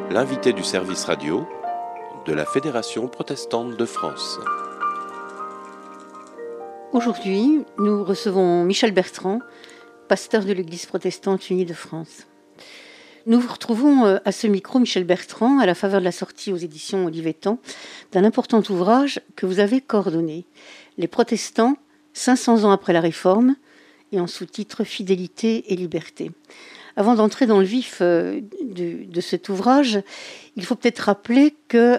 L'invité du service radio de la Fédération protestante de France. Aujourd'hui, nous recevons Michel Bertrand, pasteur de l'Église protestante unie de France. Nous vous retrouvons à ce micro, Michel Bertrand, à la faveur de la sortie aux éditions Olivetan d'un important ouvrage que vous avez coordonné, Les protestants, 500 ans après la Réforme, et en sous-titre Fidélité et liberté. Avant d'entrer dans le vif de cet ouvrage, il faut peut-être rappeler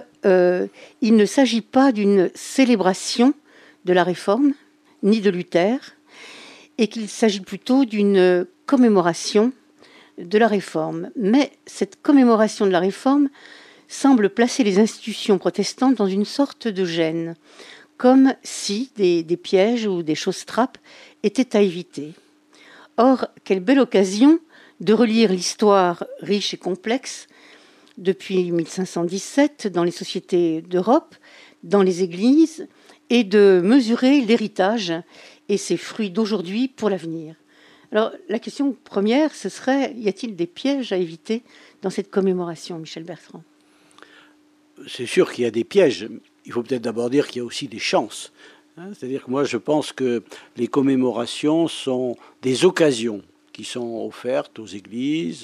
qu'il ne s'agit pas d'une célébration de la Réforme, ni de Luther, et qu'il s'agit plutôt d'une commémoration de la Réforme. Mais cette commémoration de la Réforme semble placer les institutions protestantes dans une sorte de gêne, comme si des pièges ou des choses-trappes étaient à éviter. Or, quelle belle occasion de relire l'histoire riche et complexe depuis 1517 dans les sociétés d'Europe, dans les églises, et de mesurer l'héritage et ses fruits d'aujourd'hui pour l'avenir. Alors, la question première, ce serait, y a-t-il des pièges à éviter dans cette commémoration, Michel Bertrand ? C'est sûr qu'il y a des pièges. Il faut peut-être d'abord dire qu'il y a aussi des chances. C'est-à-dire que moi, je pense que les commémorations sont des occasions qui sont offertes aux églises,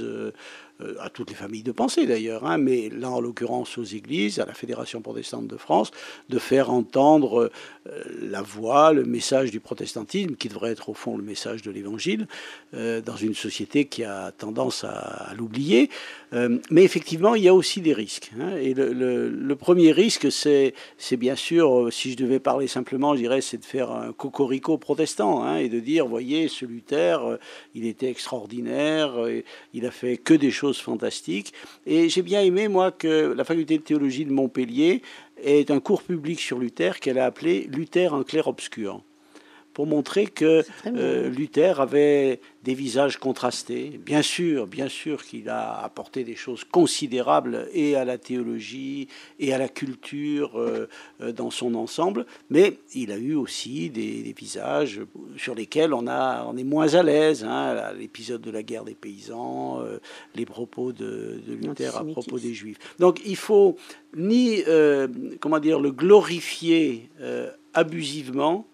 à toutes les familles de pensée d'ailleurs, mais là en l'occurrence aux églises, à la Fédération protestante de France, de faire entendre la voix, le message du protestantisme, qui devrait être au fond le message de l'Évangile, dans une société qui a tendance à l'oublier. Mais effectivement, il y a aussi des risques. Et le premier risque, c'est bien sûr, si je devais parler simplement, je dirais, c'est de faire un cocorico protestant, et de dire, voyez, ce Luther, il était extraordinaire, il a fait que des choses fantastiques. Et j'ai bien aimé, moi, que la faculté de théologie de Montpellier ait un cours public sur Luther qu'elle a appelé Luther en clair-obscur, pour montrer que Luther avait des visages contrastés. Bien sûr qu'il a apporté des choses considérables et à la théologie et à la culture dans son ensemble, mais il a eu aussi des visages sur lesquels on est moins à l'aise. L'épisode de la guerre des paysans, les propos de Luther à propos des Juifs. Donc il faut ni le glorifier abusivement,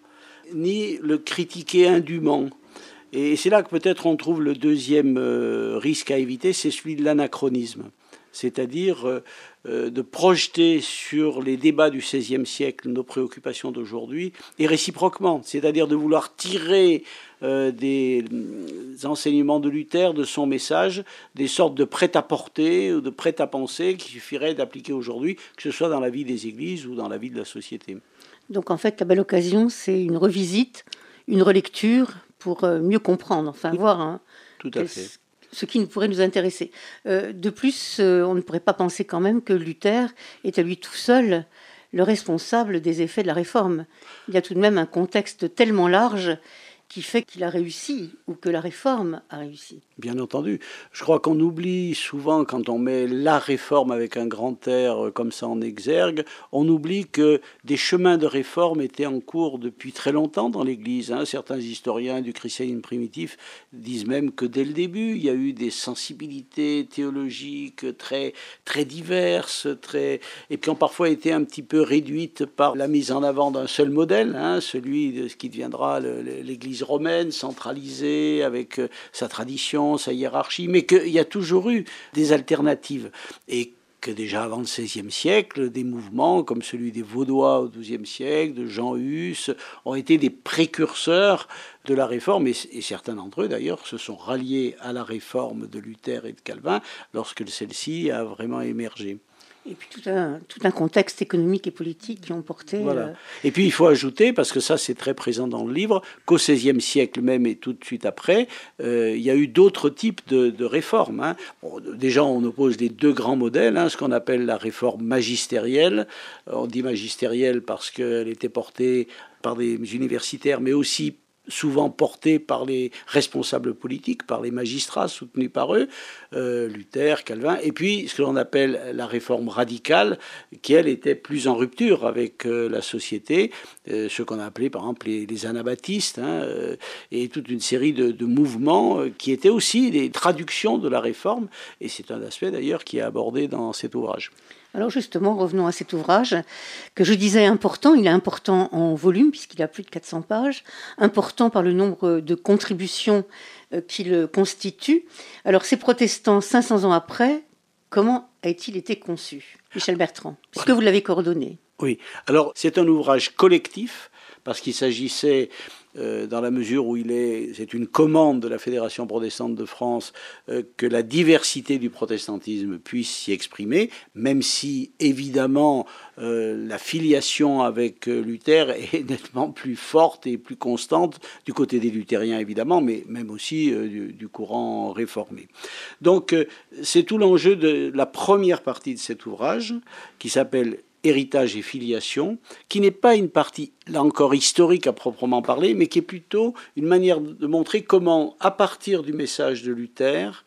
ni le critiquer indûment. Et c'est là que peut-être on trouve le deuxième risque à éviter, c'est celui de l'anachronisme. C'est-à-dire de projeter sur les débats du XVIe siècle nos préoccupations d'aujourd'hui, et réciproquement, c'est-à-dire de vouloir tirer des enseignements de Luther, de son message, des sortes de prêt-à-porter ou de prêt-à-penser qu'il suffirait d'appliquer aujourd'hui, que ce soit dans la vie des églises ou dans la vie de la société. Donc en fait, la belle occasion, c'est une revisite, une relecture pour mieux comprendre, voir tout à fait. Ce qui pourrait nous intéresser. De plus, on ne pourrait pas penser quand même que Luther est à lui tout seul le responsable des effets de la Réforme. Il y a tout de même un contexte tellement large qui fait qu'il a réussi, ou que la Réforme a réussi. Bien entendu. Je crois qu'on oublie souvent, quand on met la Réforme avec un grand R comme ça en exergue, on oublie que des chemins de réforme étaient en cours depuis très longtemps dans l'Église. Certains historiens du christianisme primitif disent même que dès le début, il y a eu des sensibilités théologiques très, très diverses, et qui ont parfois été un petit peu réduites par la mise en avant d'un seul modèle, celui de ce qui deviendra l'Église romaine, centralisée avec sa tradition, sa hiérarchie, mais qu'il y a toujours eu des alternatives. Et que déjà avant le XVIe siècle, des mouvements comme celui des Vaudois au XIIe siècle, de Jean Hus, ont été des précurseurs de la Réforme, et certains d'entre eux d'ailleurs se sont ralliés à la Réforme de Luther et de Calvin lorsque celle-ci a vraiment émergé. Et puis tout un contexte économique et politique qui ont porté... Voilà. Et puis il faut ajouter, parce que ça c'est très présent dans le livre, qu'au XVIe siècle même et tout de suite après, il y a eu d'autres types de réformes. Bon, déjà on oppose les deux grands modèles, ce qu'on appelle la réforme magistérielle. On dit magistérielle parce qu'elle était portée par des universitaires, mais aussi souvent portés par les responsables politiques, par les magistrats soutenus par eux, Luther, Calvin, et puis ce que l'on appelle la réforme radicale, qui elle était plus en rupture avec la société, ce qu'on a appelé par exemple les anabaptistes, et toute une série de mouvements qui étaient aussi des traductions de la réforme, et c'est un aspect d'ailleurs qui est abordé dans cet ouvrage. Alors justement, revenons à cet ouvrage que je disais important. Il est important en volume puisqu'il a plus de 400 pages, important par le nombre de contributions qu'il constitue. Alors ces protestants, 500 ans après, comment a-t-il été conçu, Michel Bertrand, puisque vous l'avez coordonné? Oui, alors c'est un ouvrage collectif parce qu'il s'agissait, dans la mesure où c'est une commande de la Fédération protestante de France, que la diversité du protestantisme puisse s'y exprimer, même si évidemment la filiation avec Luther est nettement plus forte et plus constante du côté des luthériens évidemment, mais même aussi du courant réformé. Donc c'est tout l'enjeu de la première partie de cet ouvrage qui s'appelle Héritage et filiation, qui n'est pas une partie, là encore, historique à proprement parler, mais qui est plutôt une manière de montrer comment, à partir du message de Luther,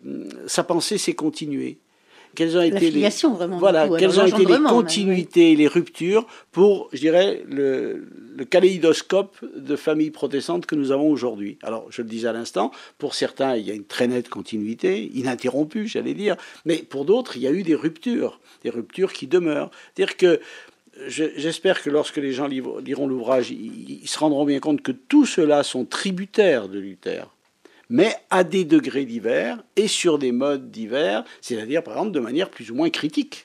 sa pensée s'est continuée. Quelles ont été quelles ont été les continuités et les ruptures pour, je dirais, le kaléidoscope de familles protestantes que nous avons aujourd'hui. Alors, je le disais à l'instant, pour certains, il y a une très nette continuité, ininterrompue, j'allais dire, mais pour d'autres, il y a eu des ruptures qui demeurent. C'est-à-dire que j'espère que lorsque les gens liront l'ouvrage, ils se rendront bien compte que tout cela sont tributaires de Luther, mais à des degrés divers et sur des modes divers, c'est-à-dire par exemple de manière plus ou moins critique.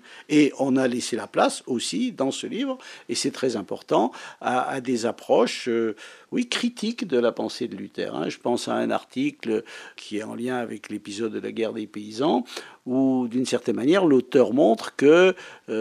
Et on a laissé la place aussi dans ce livre, et c'est très important, à des approches critiques de la pensée de Luther. Je pense à un article qui est en lien avec l'épisode de la guerre des paysans, où d'une certaine manière l'auteur montre que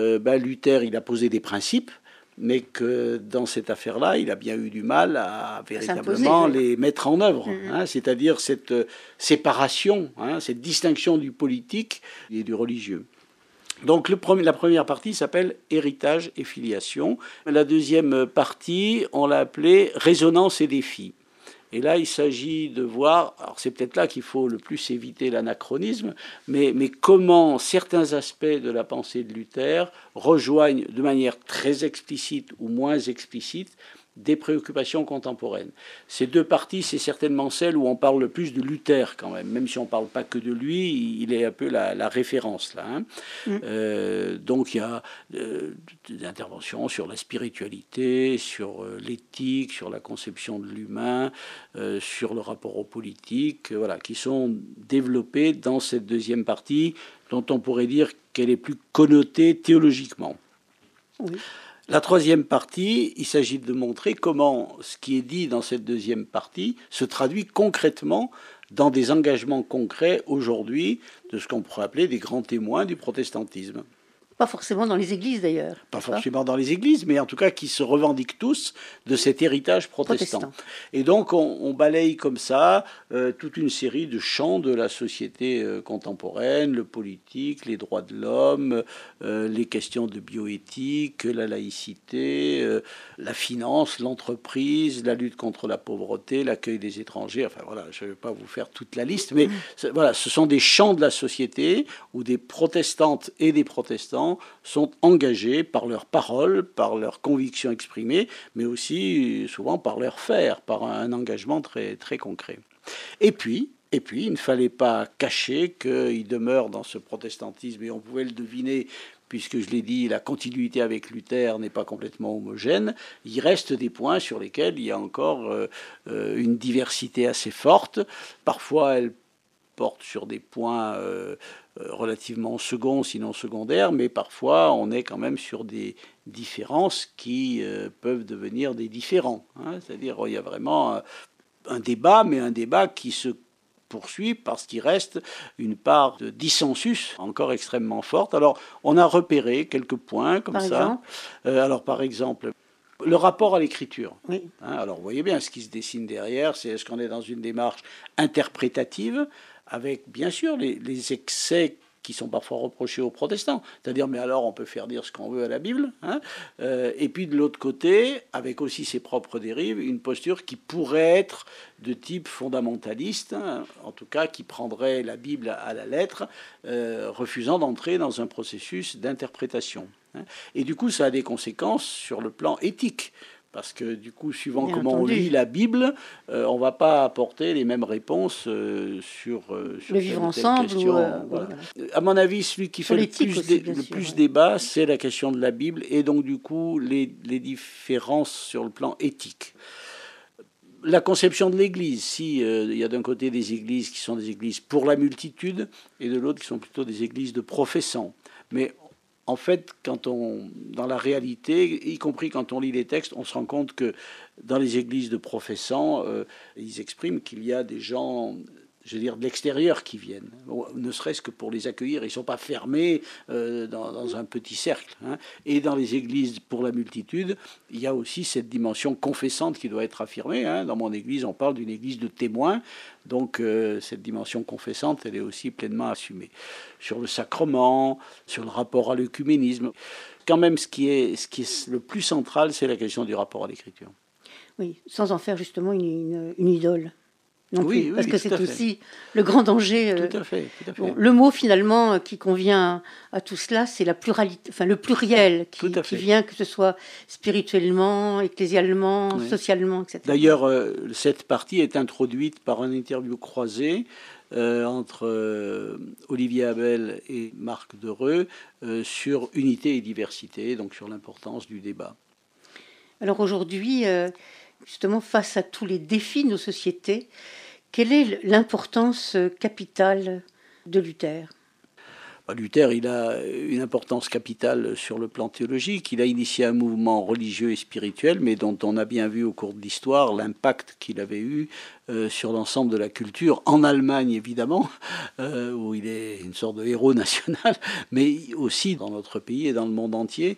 Luther il a posé des principes, mais que dans cette affaire-là, il a bien eu du mal à véritablement les mettre en œuvre. C'est-à-dire cette séparation, cette distinction du politique et du religieux. Donc la première partie s'appelle Héritage et filiation. La deuxième partie, on l'a appelée Résonance et défis. Et là, il s'agit de voir, alors c'est peut-être là qu'il faut le plus éviter l'anachronisme, mais comment certains aspects de la pensée de Luther rejoignent de manière très explicite ou moins explicite des préoccupations contemporaines. Ces deux parties, c'est certainement celle où on parle le plus de Luther quand même si on ne parle pas que de lui, il est un peu la référence là. Donc il y a des interventions sur la spiritualité, sur l'éthique, sur la conception de l'humain, sur le rapport aux politiques, qui sont développées dans cette deuxième partie dont on pourrait dire qu'elle est plus connotée théologiquement. Oui. La troisième partie, il s'agit de montrer comment ce qui est dit dans cette deuxième partie se traduit concrètement dans des engagements concrets aujourd'hui de ce qu'on pourrait appeler des grands témoins du protestantisme. Pas forcément dans les églises d'ailleurs. Pas forcément dans les églises, mais en tout cas qui se revendiquent tous de cet héritage protestant. Et donc on balaye comme ça toute une série de champs de la société contemporaine, le politique, les droits de l'homme, les questions de bioéthique, la laïcité, la finance, l'entreprise, la lutte contre la pauvreté, l'accueil des étrangers. Enfin voilà, je ne vais pas vous faire toute la liste, mais ce sont des champs de la société où des protestantes et des protestants sont engagés par leurs paroles, par leurs convictions exprimées, mais aussi souvent par leurs faits, par un engagement très, très concret. Et puis, il ne fallait pas cacher qu'il demeure dans ce protestantisme, et on pouvait le deviner, puisque je l'ai dit, la continuité avec Luther n'est pas complètement homogène. Il reste des points sur lesquels il y a encore une diversité assez forte. Parfois, elle porte sur des points relativement seconds, sinon secondaires, mais parfois on est quand même sur des différences qui peuvent devenir des différends. C'est-à-dire il y a vraiment un débat, mais un débat qui se poursuit parce qu'il reste une part de dissensus encore extrêmement forte. Alors on a repéré quelques points comme ça. Alors par exemple, le rapport à l'écriture. Oui. Alors vous voyez bien ce qui se dessine derrière, c'est est-ce qu'on est dans une démarche interprétative avec bien sûr les excès qui sont parfois reprochées aux protestants. C'est-à-dire, mais alors on peut faire dire ce qu'on veut à la Bible. Et puis de l'autre côté, avec aussi ses propres dérives, une posture qui pourrait être de type fondamentaliste, en tout cas qui prendrait la Bible à la lettre, refusant d'entrer dans un processus d'interprétation. Et du coup, ça a des conséquences sur le plan éthique. Parce que du coup, suivant Bien comment entendu. on lit la Bible, on ne va pas apporter les mêmes réponses sur le vivre ensemble. Voilà. À mon avis, celui qui fait le plus débat, c'est la question de la Bible et donc du coup les différences sur le plan éthique. La conception de l'Église, si il y a d'un côté des églises qui sont des églises pour la multitude et de l'autre qui sont plutôt des églises de professants. Mais en fait, dans la réalité, y compris quand on lit les textes, on se rend compte que dans les églises de professants, ils expriment qu'il y a des gens, je veux dire, de l'extérieur qui viennent, ne serait-ce que pour les accueillir. Ils ne sont pas fermés dans un petit cercle. Et dans les églises pour la multitude, il y a aussi cette dimension confessante qui doit être affirmée. Dans mon église, on parle d'une église de témoins. Donc cette dimension confessante, elle est aussi pleinement assumée. Sur le sacrement, sur le rapport à l'œcuménisme. Quand même, ce qui est le plus central, c'est la question du rapport à l'écriture. Oui, sans en faire justement une idole. Non oui, plus, parce que c'est fait. aussi le grand danger. Tout à fait. Bon, le mot finalement qui convient à tout cela, c'est la pluralité, enfin le pluriel qui vient, que ce soit spirituellement, ecclésialement, socialement, etc. D'ailleurs, cette partie est introduite par une interview croisée entre Olivier Abel et Marc Dereux sur unité et diversité, donc sur l'importance du débat. Alors aujourd'hui, justement, face à tous les défis de nos sociétés, quelle est l'importance capitale de Luther ? Luther, il a une importance capitale sur le plan théologique. Il a initié un mouvement religieux et spirituel, mais dont on a bien vu au cours de l'histoire l'impact qu'il avait eu sur l'ensemble de la culture, en Allemagne évidemment, où il est une sorte de héros national, mais aussi dans notre pays et dans le monde entier.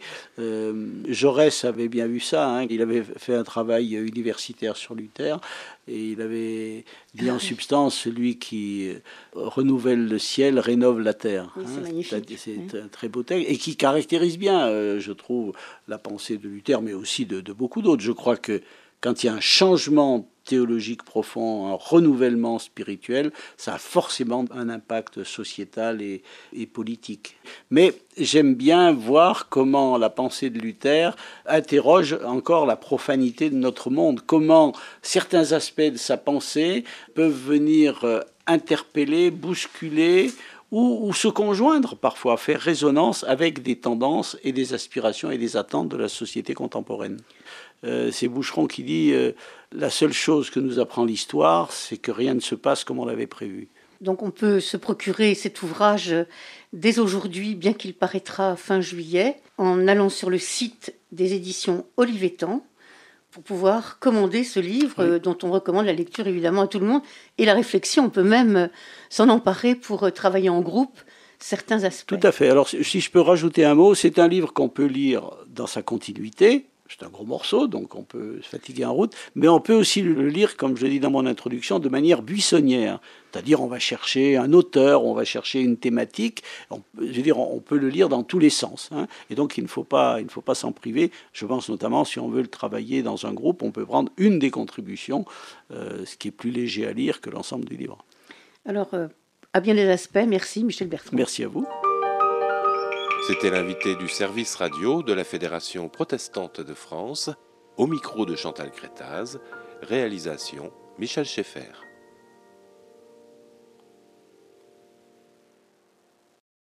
Jaurès avait bien vu ça, il avait fait un travail universitaire sur Luther, et il avait dit en substance, celui qui renouvelle le ciel rénove la terre. Oui, c'est magnifique. C'est un très beau texte, et qui caractérise bien, je trouve, la pensée de Luther, mais aussi de beaucoup d'autres. Je crois que quand il y a un changement théologique profond, un renouvellement spirituel, ça a forcément un impact sociétal et politique. Mais j'aime bien voir comment la pensée de Luther interroge encore la profanité de notre monde, comment certains aspects de sa pensée peuvent venir interpeller, bousculer, ou se conjoindre parfois, faire résonance avec des tendances et des aspirations et des attentes de la société contemporaine. C'est Boucheron qui dit la seule chose que nous apprend l'histoire, c'est que rien ne se passe comme on l'avait prévu. Donc on peut se procurer cet ouvrage dès aujourd'hui, bien qu'il paraîtra fin juillet, en allant sur le site des éditions Olivetan pour pouvoir commander ce livre dont on recommande la lecture évidemment à tout le monde. Et la réflexion, on peut même s'en emparer pour travailler en groupe certains aspects. Tout à fait. Alors si je peux rajouter un mot, c'est un livre qu'on peut lire dans sa continuité. C'est un gros morceau, donc on peut se fatiguer en route, mais on peut aussi le lire, comme je l'ai dit dans mon introduction, de manière buissonnière. C'est-à-dire on va chercher un auteur, on va chercher une thématique, on peut le lire dans tous les sens. Et donc il ne faut pas s'en priver. Je pense notamment, si on veut le travailler dans un groupe, on peut prendre une des contributions, ce qui est plus léger à lire que l'ensemble du livre. Alors, à bien des aspects, merci Michel Bertrand. Merci à vous. C'était l'invité du service radio de la Fédération protestante de France, au micro de Chantal Crétaz, réalisation Michel Schaeffer.